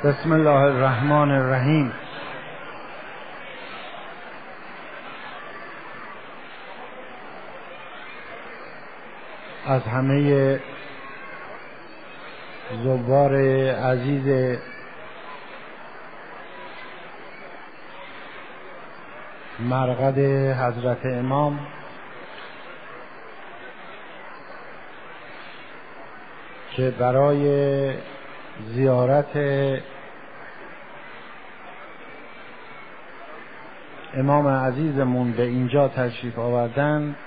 بسم الله الرحمن الرحیم. از همه زوار عزیز مرقد حضرت امام که برای زیارت امام عزیزمون به اینجا تشریف آوردن،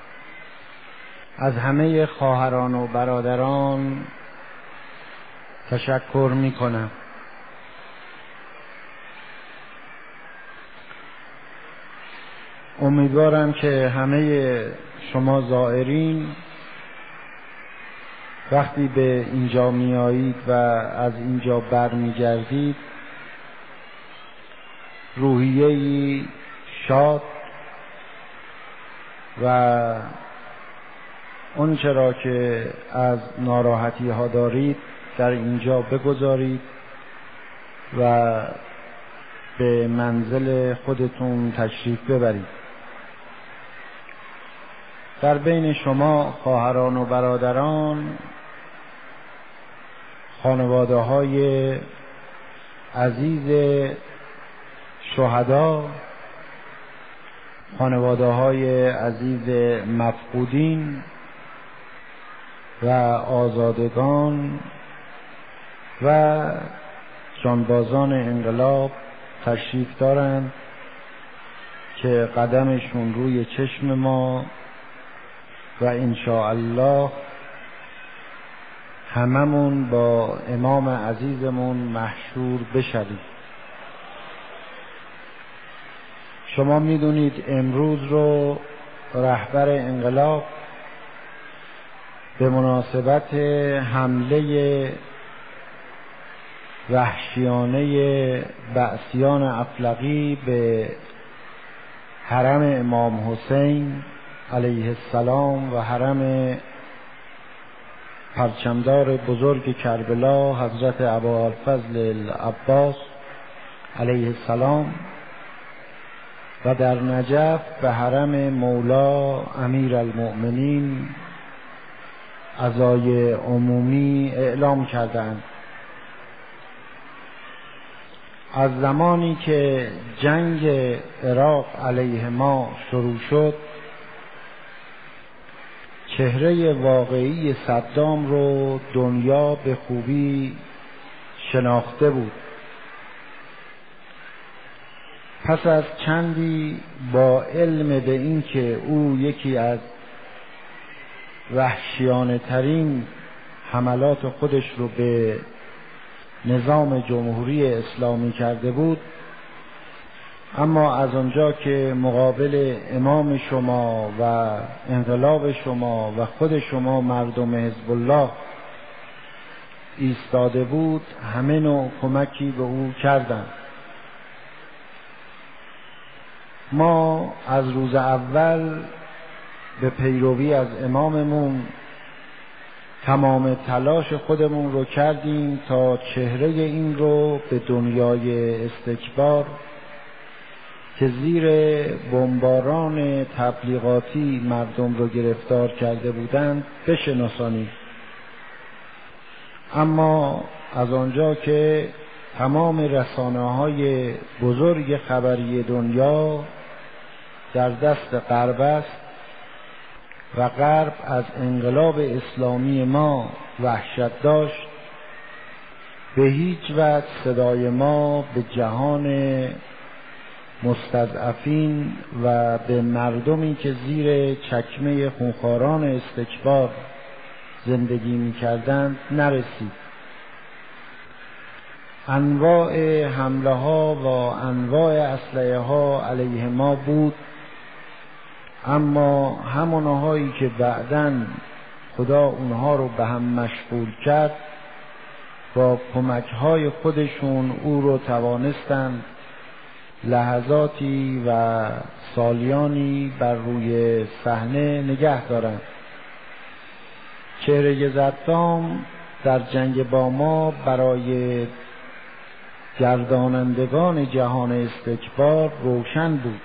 از همه خواهران و برادران تشکر میکنم. امیدوارم که همه شما زائرین وقتی به اینجا میایید و از اینجا برمیگردید روحیه‌ای شاد و اون چرا که از ناراحتی ها دارید در اینجا بگذارید و به منزل خودتون تشریف ببرید. در بین شما خواهران و برادران، خانواده های عزیز شهدا، خانواده های عزیز مفقودین و آزادگان و جانبازان انقلاب تشریف دارند که قدمشون روی چشم ما و انشاءالله هممون با امام عزیزمون محشور بشویم. شما میدونید امروز رو رهبر انقلاب به مناسبت حمله وحشیانه بعثیان افلقی به حرم امام حسین علیه السلام و حرم پرچمدار بزرگ کربلا حضرت ابوالفضل العباس علیه السلام و در نجف به حرم مولا امیر المؤمنین عزای عمومی اعلام کردند. از زمانی که جنگ عراق علیه ما شروع شد، چهره واقعی صدام رو دنیا به خوبی شناخته بود. پس از چندی با علم به این که او یکی از وحشیانه ترین حملات خودش رو به نظام جمهوری اسلامی کرده بود، اما از آنجا که مقابل امام شما و انقلاب شما و خود شما مردم حزب الله ایستاده بود، همه نوع کمکی به او کردند. ما از روز اول به پیروی از اماممون تمام تلاش خودمون رو کردیم تا چهره این رو به دنیای استکبار که زیر بمباران تبلیغاتی مردم رو گرفتار کرده بودند بشناسانیم. اما از آنجا که تمام رسانه‌های بزرگ خبری دنیا در دست غرب است و غرب از انقلاب اسلامی ما وحشت داشت، به هیچ وجه صدای ما به جهان مستضعفین و به مردمی که زیر چکمه خونخواران استکبار زندگی می‌کردند نرسید. انواع حمله ها و انواع اسلحه ها علیه ما بود، اما همونهایی که بعداً خدا اونها رو به هم مشغول کرد با کمک های خودشون او رو توانستند لحظاتی و سالیانی بر روی صحنه نگه دارند. چهره صدام در جنگ با ما برای گردانندگان جهان استکبار روشن بود،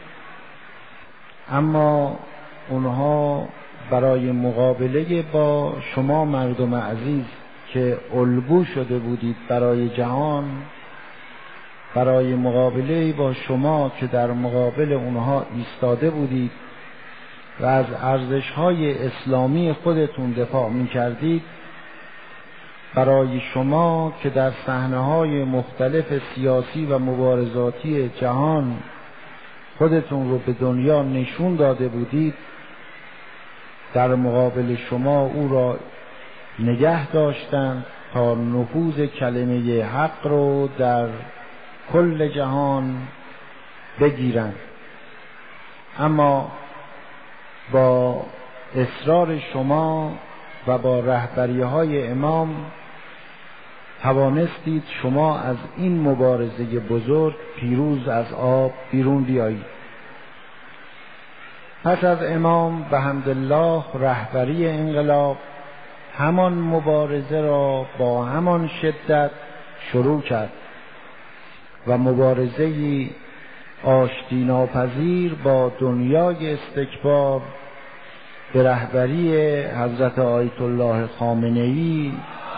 اما اونها برای مقابله با شما مردم عزیز که الگو شده بودید برای جهان، برای مقابله با شما که در مقابل اونها ایستاده بودید و از ارزش‌های اسلامی خودتون دفاع می‌کردید، برای شما که در صحنه‌های مختلف سیاسی و مبارزاتی جهان خودتون رو به دنیا نشون داده بودید، در مقابل شما او را نگه داشتند تا نفوذ کلمه حق رو در کل جهان بگیرند. اما با اصرار شما و با رهبری‌های امام توانستید شما از این مبارزه بزرگ پیروز از آب بیرون بیایید. پس از امام بحمدالله رهبری انقلاب همان مبارزه را با همان شدت شروع کرد و مبارزه‌ای آشتی ناپذیر با دنیای استکبار به رهبری حضرت آیت الله خامنه‌ای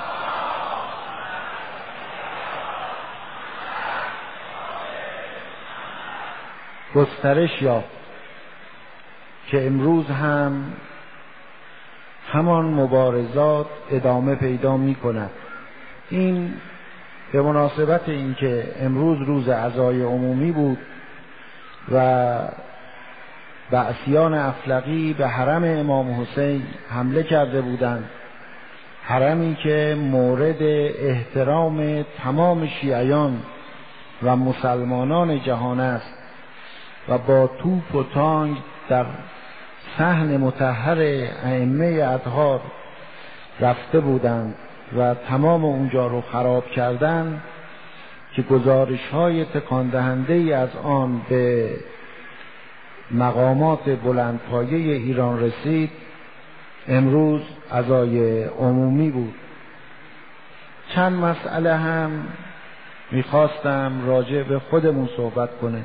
گسترش یافت که امروز هم همان مبارزات ادامه پیدا می کند. این به مناسبت اینکه امروز روز عزای عمومی بود و بعثیان افلقی به حرم امام حسین حمله کرده بودند، حرمی که مورد احترام تمام شیعیان و مسلمانان جهان است و با توپ و تانک در صحن مطهر ائمه اطهار رفته بودند و تمام اونجا رو خراب کردند که گزارش‌های تکان دهنده‌ای از آن به مقامات بلندپایه ایران رسید. امروز عزای عمومی بود. چند مسئله هم میخواستم راجع به خودمون صحبت کنه.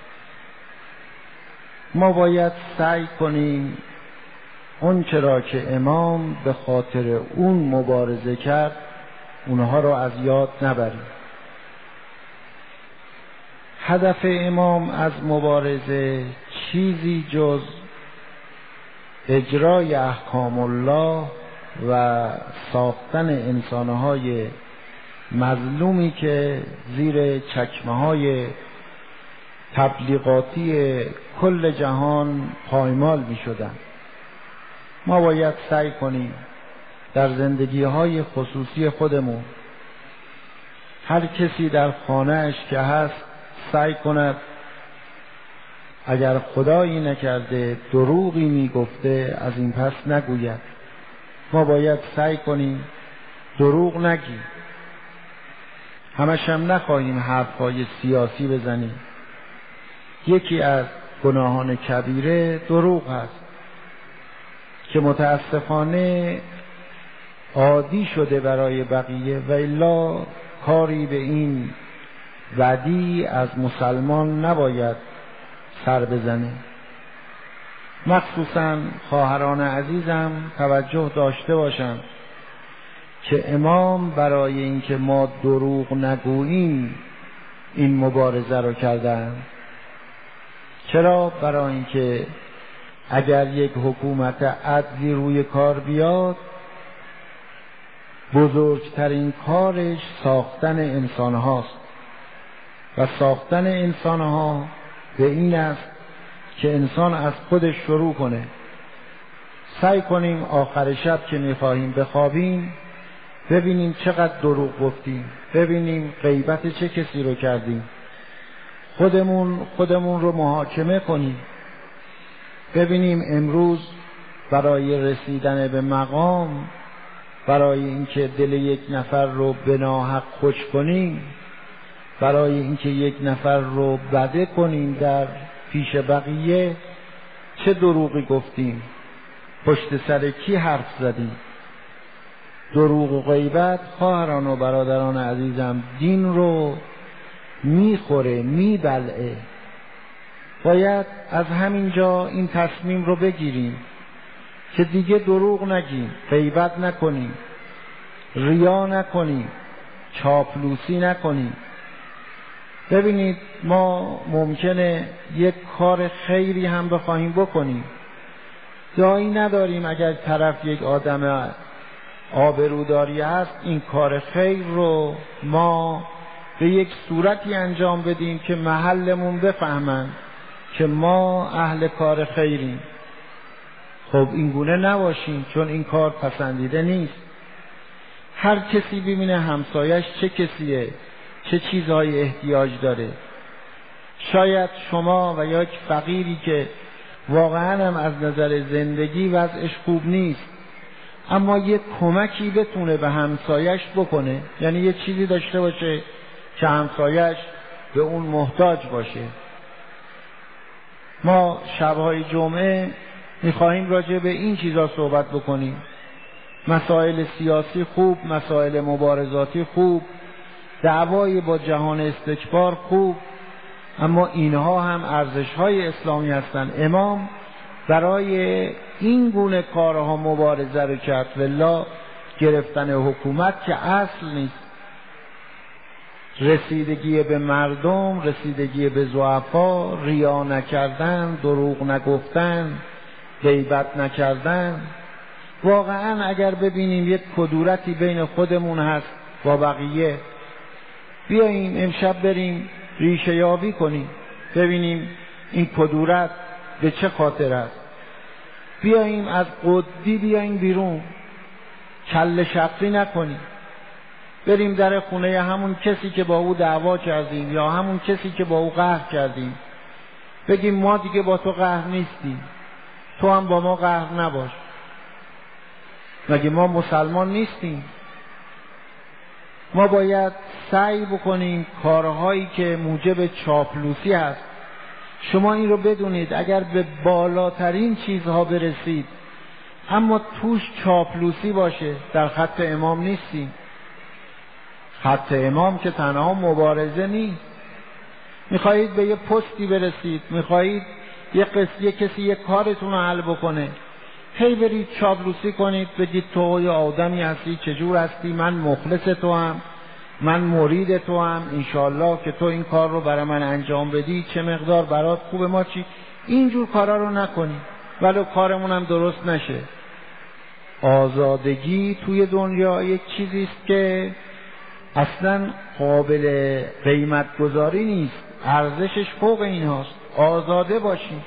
ما باید سعی کنیم اون چرا که امام به خاطر اون مبارزه کرد اونها رو از یاد نبریم. هدف امام از مبارزه چیزی جز اجرای احکام الله و ساختن انسانهای مظلومی که زیر چکمه‌های تبلیغاتی کل جهان پایمال می شدن. ما باید سعی کنیم در زندگی‌های خصوصی خودمون هر کسی در خانه‌اش که هست سعی کند اگر خدایی نکرده دروغی می گفته از این پس نگوید. ما باید سعی کنیم دروغ نگیم. همش هم نخواهیم حرفای سیاسی بزنیم. یکی از گناهان کبیره دروغ هست که متاسفانه عادی شده برای بقیه و الا کاری به این بدی از مسلمان نباید سر بزنه. مخصوصا خواهران عزیزم توجه داشته باشند که امام برای اینکه ما دروغ نگوییم این مبارزه رو کردن. چرا؟ برای اینکه اگر یک حکومت عدلی روی کار بیاد بزرگترین کارش ساختن انسان هاست و ساختن انسان ها به این است که انسان از خودش شروع کنه. سعی کنیم آخر شب که میخواهیم بخوابیم ببینیم چقدر دروغ گفتیم، ببینیم غیبت چه کسی رو کردیم، خودمون رو محاکمه کنیم، ببینیم امروز برای رسیدن به مقام، برای اینکه دل یک نفر رو به ناحق خوش کنیم، برای اینکه یک نفر رو بده کنیم در پیش بقیه چه دروغی گفتیم، پشت سر کی حرف زدیم. دروغ و غیبت خواهران و برادران عزیزم دین رو میخوره، میبلعه. باید از همین جا این تصمیم رو بگیریم که دیگه دروغ نگیم، غیبت نکنیم، ریا نکنیم، چاپلوسی نکنیم. ببینید ما ممکنه یک کار خیری هم بخواهیم بکنیم، جایی نداریم اگر طرف یک آدم آبروداری هست این کار خیر رو ما به یک صورتی انجام بدیم که محلمون بفهمن که ما اهل کار خیریم. خب این گونه نباشیم، چون این کار پسندیده نیست. هر کسی ببینه همسایش چه کسیه، چه چیزهای احتیاج داره. شاید شما و یا یک فقیری که واقعا هم از نظر زندگی وضعش خوب نیست، اما یک کمکی بتونه به همسایش بکنه، یعنی یه چیزی داشته باشه که همسایش به اون محتاج باشه. ما شبهای جمعه میخواهیم راجع به این چیزا صحبت بکنیم. مسائل سیاسی خوب، مسائل مبارزاتی خوب، دعوای با جهان استکبار خوب، اما اینها هم ارزش‌های اسلامی هستند. امام برای این گونه کارها مبارزه رو کرد، والله گرفتن حکومت که اصل نیست. رسیدگی به مردم، رسیدگی به ضعفا، ریا نکردن، دروغ نگفتن، غیبت نکردن. واقعا اگر ببینیم یک کدورتی بین خودمون هست با بقیه، بیاییم امشب بریم ریشه یابی کنیم، ببینیم این کدورت به چه خاطر است. بیاییم از قدی بیاییم بیرون، کله شقی نکنیم، بریم در خونه همون کسی که با او دعوا کردیم یا همون کسی که با او قهر کردیم، بگیم ما دیگه با تو قهر نیستیم، تو هم با ما قهر نباش. مگه ما مسلمان نیستیم؟ ما باید سعی بکنیم کارهایی که موجب چاپلوسی هست. شما این رو بدونید، اگر به بالاترین چیزها برسید اما توش چاپلوسی باشه، در خط امام نیستیم. خط امام که تنها مبارزه نیست. میخواهید به یه پستی برسید، میخواهید یه کسی یه کارتون رو حل بکنه، هی برید چاپلوسی کنید، بگید تو یه آدمی هستی، چجور هستی، من مخلص تو هم، من مرید تو هم، انشالله که تو این کار رو برای من انجام بدی چه مقدار برات خوبه، ما چی. اینجور کارا رو نکنیم ولو کارمون هم درست نشه. آزادگی توی دنیا یک چیزیست که اصلا قابل قیمت گذاری نیست، ارزشش فوق این هاست. آزاده باشیم.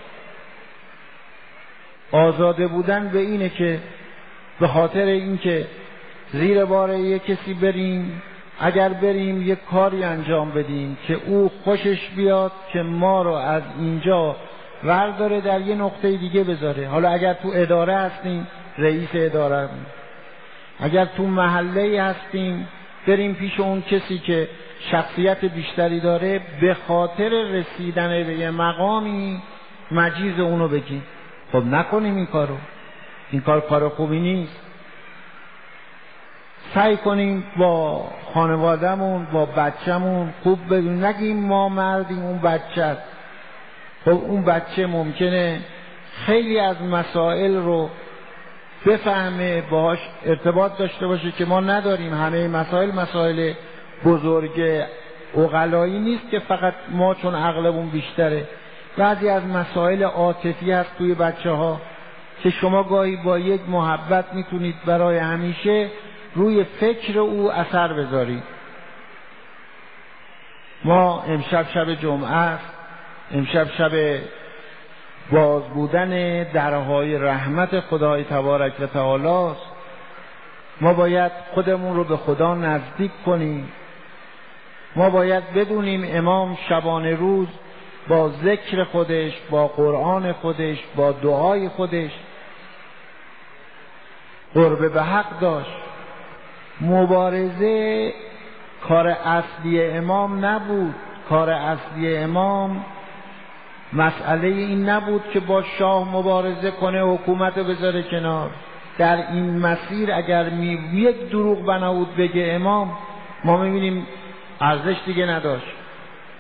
آزاده بودن به اینه که به خاطر اینکه زیر بار یک کسی بریم، اگر بریم یک کاری انجام بدیم که او خوشش بیاد که ما رو از اینجا ورداره در یه نقطه دیگه بذاره. حالا اگر تو اداره هستیم، رئیس اداره، اگر تو محله هستیم، بریم پیش اون کسی که شخصیت بیشتری داره، به خاطر رسیدن به یه مقامی مجیز اونو بگیم. خب نکنیم این کارو، این کار خوبی نیست. سعی کنیم با خانوادهمون، با بچه‌مون خوب بدونیم، نگیم ما مردیم اون بچه. خب اون بچه ممکنه خیلی از مسائل رو بفهمه، باهاش ارتباط داشته باشه که ما نداریم. همه مسائل بزرگ عقلایی نیست که فقط ما چون عقلمون بیشتره. بعضی از مسائل عاطفی هست توی بچه‌ها که شما گاهی با یک محبت میتونید برای همیشه روی فکر او اثر بذارید. ما امشب شب جمعه است، امشب شب باز بودن درهای رحمت خدای تبارک و تعالی است. ما باید خودمون رو به خدا نزدیک کنیم. ما باید بدونیم امام شبانه روز با ذکر خودش، با قرآن خودش، با دعای خودش قرب به حق داشت. مبارزه کار اصلی امام نبود. کار اصلی امام مسئله این نبود که با شاه مبارزه کنه، حکومت رو بذاره کنار. در این مسیر اگر یک دروغ بنهود بگه امام، ما میبینیم ارزش دیگه نداشت.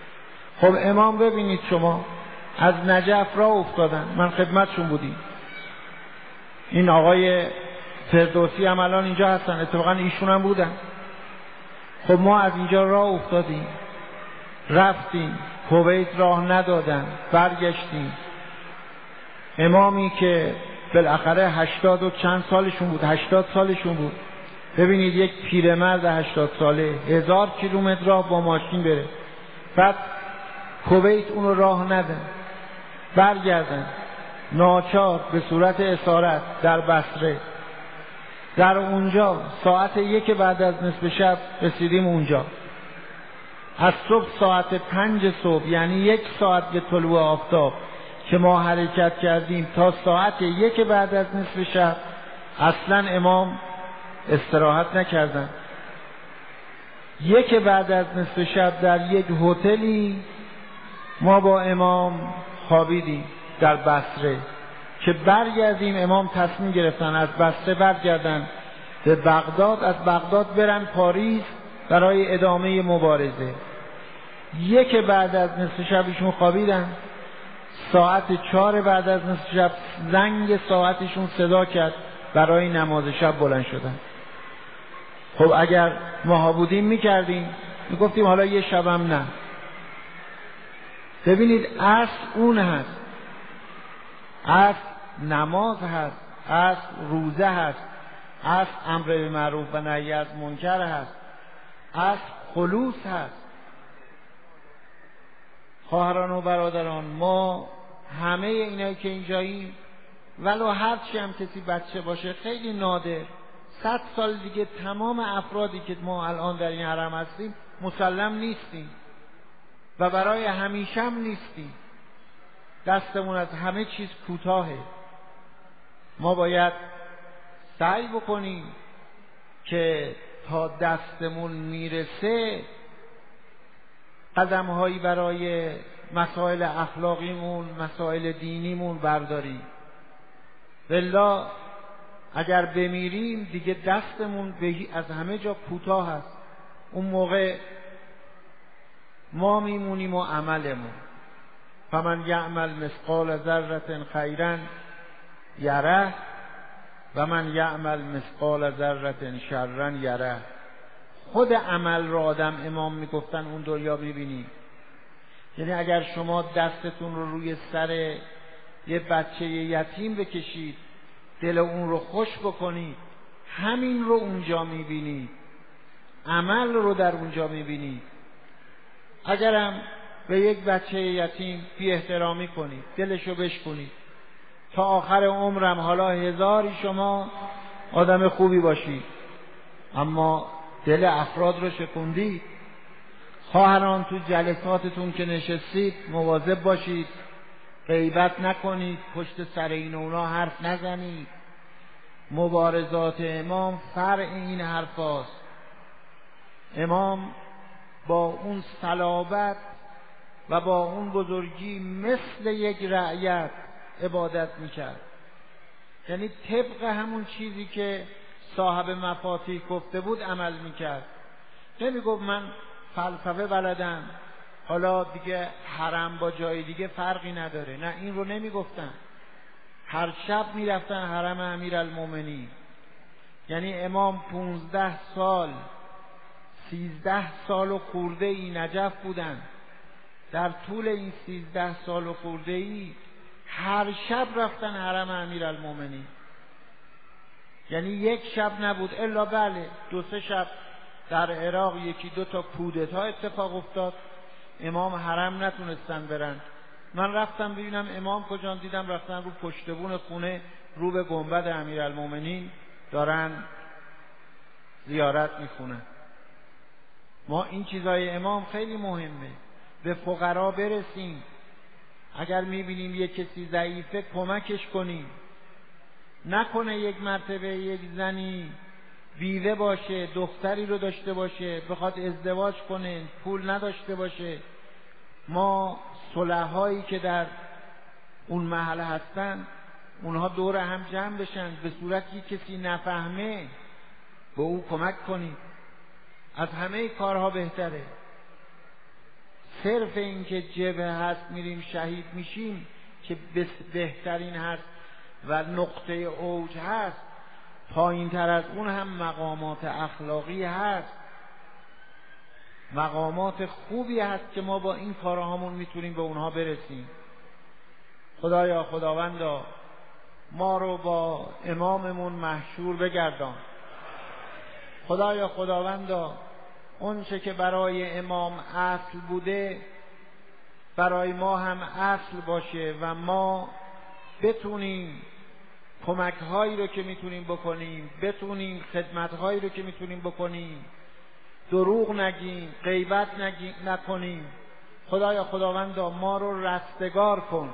خب امام ببینید شما از نجف راه افتادن، من خدمتشون بودیم، این آقای فردوسی هم الان اینجا هستن، اتفاقا ایشون هم بودن. خب ما از اینجا راه افتادیم رفتیم کویت، راه ندادن، برگشتیم. امامی که بالاخره 80 و چند سالشون بود، 80 سالشون بود، ببینید یک پیرمرد 80 ساله 1000 کیلومتر راه با ماشین بره، بعد کویت اونو راه ندن، برگردن ناچار به صورت اسارت در بصره، در اونجا ساعت 1 بعد از نصف شب رسیدیم اونجا. از صبح ساعت 5 صبح، یعنی 1 ساعت به طلوع آفتاب که ما حرکت کردیم، تا ساعت 1 بعد از نصف شب اصلا امام استراحت نکردن. 1 بعد از نصف شب در یک هتلی ما با امام خوابیدیم در بصره که برگردیم. امام تصمیم گرفتن از بصره برگردن به بغداد، از بغداد برن پاریس برای ادامه مبارزه. 1 بعد از نصف شب ایشون خوابیدن، ساعت 4 بعد از نصف شب زنگ ساعتشون صدا کرد، برای نماز شب بلند شدن. خب اگر ماها بودیم میکردیم، میگفتیم حالا یه شبم نه. ببینید اصل اون هست، اصل نماز هست، اصل روزه هست، اصل امر به معروف و نهی از منکر هست، اصل خلوص هست. خواهران و برادران، ما همه اینایی که اینجاییم، ولو هر چی هم کسی بچه باشه، خیلی نادر، 100 سال دیگه تمام افرادی که ما الان در این حرم هستیم مسلم نیستیم و برای همیشه هم نیستیم. دستمون از همه چیز کوتاهه. ما باید سعی بکنیم که تا دستمون میرسه قدم‌هایی برای مسائل اخلاقیمون، مسائل دینیمون برداریم. والله اگر بمیریم دیگه دستمون از همه جا کوتاه است. اون موقع ما میمونیم و عملمون. فمن یعمل مثقال ذره خیرا یره و من یعمل مثقال ذره شرا یره. خود عمل را آدم، امام میگفتن، اون دنیا ببینید. یعنی اگر شما دستتون رو روی سر یه بچه یتیم بکشید، دل اون رو خوش بکنید، همین رو اونجا میبینید، عمل رو در اونجا میبینید. اگرم به یک بچه یتیم بی احترامی کنید، دلشو بشکنید، تا آخر عمرم حالا 1000 شما آدم خوبی باشید، اما دل افراد رو شکوندید. خواهران، تو جلساتتون که نشستید مواظب باشید، غیبت نکنید، پشت سر این و اونا حرف نزنید. مبارزات امام فرع این حرفاست. امام با اون صلابت و با اون بزرگی مثل یک رعیت عبادت میکرد. یعنی طبق همون چیزی که صاحب مفاتیح گفته بود عمل میکرد. نمیگفت من فلسفه بلدم، حالا دیگه حرم با جای دیگه فرقی نداره. نه، این رو نمیگفتن. هر شب میرفتن حرم امیرالمومنین. یعنی امام 15 سال 13 سال و خورده ای نجف بودن. در طول این 13 سال و خورده ای هر شب رفتن حرم امیرالمومنین. یعنی یک شب نبود الا بله 2-3 شب در عراق 1-2 تا کودتا اتفاق افتاد، امام حرم نتونستن برن. من رفتم ببینم امام کجا، دیدم رفتن رو پشتبون خونه رو به گنبد امیرالمومنین دارن زیارت میخونن. ما این چیزای امام خیلی مهمه، به فقرا برسیم. اگر میبینیم یک کسی ضعیفه کمکش کنیم. نکنه یک مرتبه یک زنی بیوه باشه، دختری رو داشته باشه، بخواد ازدواج کنه، پول نداشته باشه. ما صلحایی که در اون محله هستن، اونها دور هم جمع بشن، به صورتی کسی نفهمه به او کمک کنید. از همه کارها بهتره. صرف این که جبهه هست میریم شهید میشیم که بهترین هست و نقطه اوج هست، پایین تر از اون هم مقامات اخلاقی هست، مقامات خوبی هست که ما با این کارهامون میتونیم به اونها برسیم. خدایا، خداوندا، ما رو با اماممون محشور بگردان. خدایا، خداوندا، اون چه که برای امام اصل بوده برای ما هم اصل باشه و ما بتونیم کمک‌هایی رو که میتونیم بکنیم، بتونیم خدمت‌هایی رو که میتونیم بکنیم، دروغ نگیم، غیبت نکنیم. خدایا، خداوندا، ما رو رستگار کن.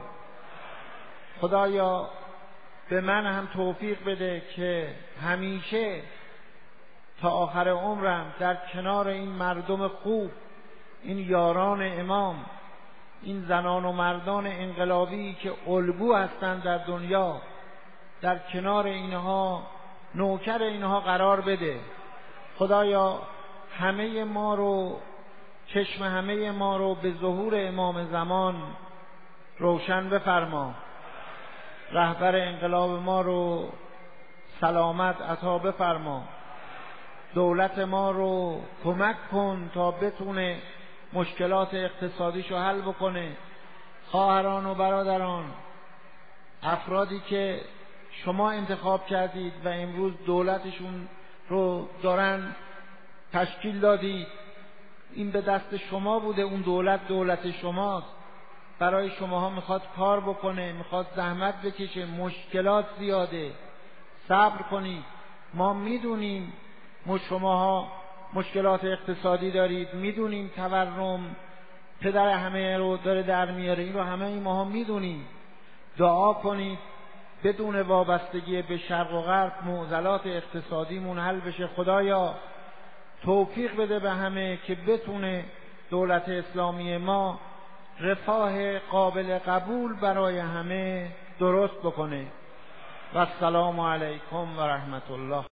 خدایا، به من هم توفیق بده که همیشه تا آخر عمرم در کنار این مردم خوب، این یاران امام، این زنان و مردان انقلابی که الگو هستند در دنیا، در کنار اینها، نوکر اینها قرار بده. خدایا، همه ما رو، چشم همه ما رو به ظهور امام زمان روشن بفرما. رهبر انقلاب ما رو سلامت عطا بفرما. دولت ما رو کمک کن تا بتونه مشکلات اقتصادیشو حل بکنه. خواهران و برادران، افرادی که شما انتخاب کردید و امروز دولتشون رو دارن تشکیل دادید، این به دست شما بوده، اون دولت شماست، برای شماها میخواد کار بکنه، میخواد زحمت بکشه، مشکلات زیاده، صبر کنید. ما میدونیم شماها مشکلات اقتصادی دارید، میدونیم تورم پدر همه رو داره در میاره، این رو همه ماها میدونیم. دعا کنید بدون وابستگی به شرق و غرب معضلات اقتصادیمون حل بشه. خدایا، توفیق بده به همه که بتونه دولت اسلامی ما رفاه قابل قبول برای همه درست بکنه. و السلام علیکم و رحمت الله.